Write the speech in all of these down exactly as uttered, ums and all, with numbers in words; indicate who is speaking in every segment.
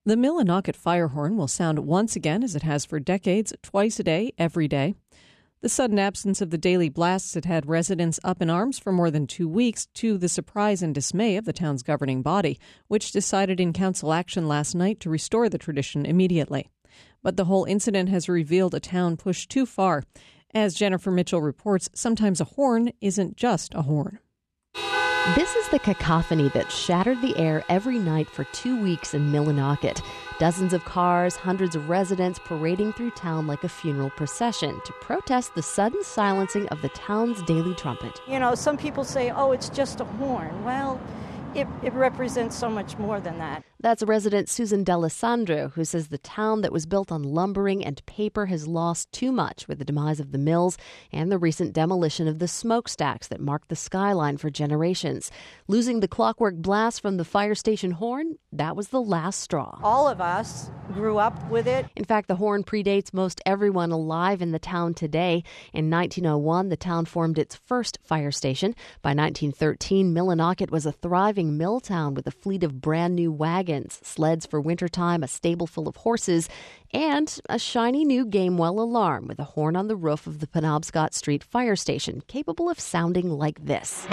Speaker 1: The Millinocket fire horn will sound once again, as it has for decades, twice a day, every day. The sudden absence of the daily blasts had had residents up in arms for more than two weeks, to the surprise and dismay of the town's governing body, which decided in council action last night to restore the tradition immediately. But the whole incident has revealed a town pushed too far. As Jennifer Mitchell reports, sometimes a horn isn't just a horn.
Speaker 2: This is the cacophony that shattered the air every night for two weeks in Millinocket. Dozens of cars, hundreds of residents parading through town like a funeral procession to protest the sudden silencing of the town's daily trumpet.
Speaker 3: You know, some people say, oh, it's just a horn. Well, it, it represents so much more than that.
Speaker 2: That's resident Susan D'Alessandro, who says the town that was built on lumbering and paper has lost too much with the demise of the mills and the recent demolition of the smokestacks that marked the skyline for generations. Losing the clockwork blast from the fire station horn, that was the last straw.
Speaker 3: All of us grew up with it.
Speaker 2: In fact, the horn predates most everyone alive in the town today. In nineteen oh one, the town formed its first fire station. By nineteen thirteen, Millinocket was a thriving mill town with a fleet of brand new wagons, sleds for wintertime, a stable full of horses, and a shiny new Gamewell alarm with a horn on the roof of the Penobscot Street fire station, capable of sounding like this.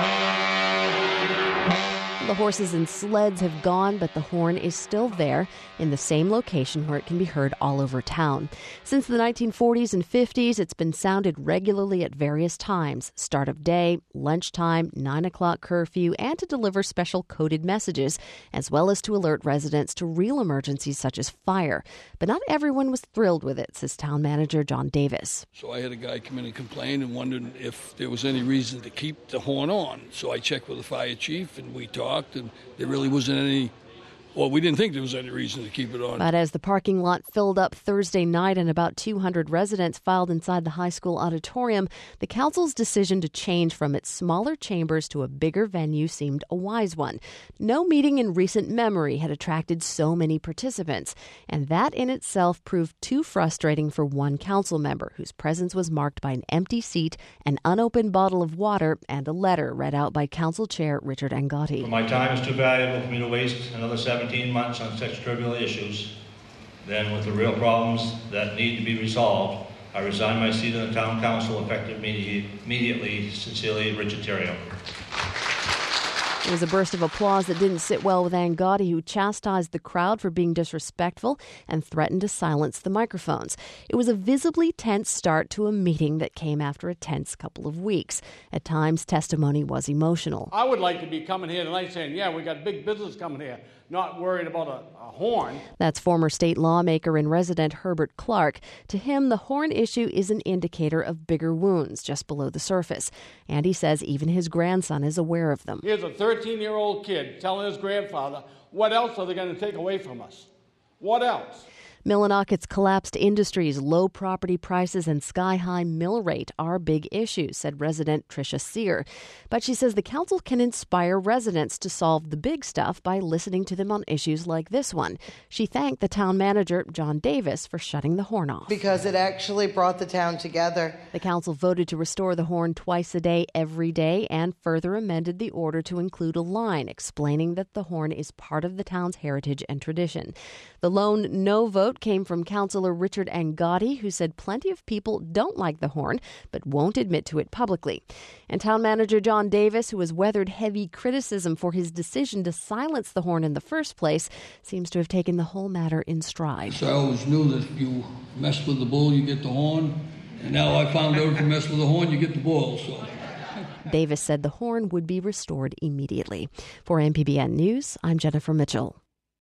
Speaker 2: The horses and sleds have gone, but the horn is still there in the same location where it can be heard all over town. Since the nineteen forties and fifties, it's been sounded regularly at various times: start of day, lunchtime, nine o'clock curfew, and to deliver special coded messages, as well as to alert residents to real emergencies such as fire. But not everyone was thrilled with it, says town manager John Davis.
Speaker 4: So I had a guy come in and complain and wondered if there was any reason to keep the horn on. So I checked with the fire chief and we talked. And there really wasn't any, well, we didn't think there was any reason to keep it on.
Speaker 2: But as the parking lot filled up Thursday night and about two hundred residents filed inside the high school auditorium, the council's decision to change from its smaller chambers to a bigger venue seemed a wise one. No meeting in recent memory had attracted so many participants, and that in itself proved too frustrating for one council member, whose presence was marked by an empty seat, an unopened bottle of water, and a letter read out by Council Chair Richard Angotti.
Speaker 5: My time is too valuable for me to waste another seventeen months on such trivial issues. Then, with the real problems that need to be resolved, I resign my seat on the town council effective immediately. Sincerely, Richard Theriault.
Speaker 2: It was a burst of applause that didn't sit well with Angotti, who chastised the crowd for being disrespectful and threatened to silence the microphones. It was a visibly tense start to a meeting that came after a tense couple of weeks. At times, testimony was emotional.
Speaker 6: I would like to be coming here tonight saying, yeah, we got big business coming here, not worried about a, a horn.
Speaker 2: That's former state lawmaker and resident Herbert Clark. To him, the horn issue is an indicator of bigger wounds just below the surface. And he says even his grandson is aware of them.
Speaker 6: Here's a thirteen-year-old kid telling his grandfather, what else are they going to take away from us? What else?
Speaker 2: Millinocket's collapsed industries, low property prices, and sky-high mill rate are big issues, said resident Tricia Sear. But she says the council can inspire residents to solve the big stuff by listening to them on issues like this one. She thanked the town manager, John Davis, for shutting the horn off.
Speaker 7: Because it actually brought the town together.
Speaker 2: The council voted to restore the horn twice a day, every day, and further amended the order to include a line explaining that the horn is part of the town's heritage and tradition. The lone no vote came from Councillor Richard Angotti, who said plenty of people don't like the horn, but won't admit to it publicly. And town manager John Davis, who has weathered heavy criticism for his decision to silence the horn in the first place, seems to have taken the whole matter in stride.
Speaker 4: So I always knew that if you mess with the bull, you get the horn. And now I found out if you mess with the horn, you get the bull. So
Speaker 2: Davis said the horn would be restored immediately. For M P B N News, I'm Jennifer Mitchell.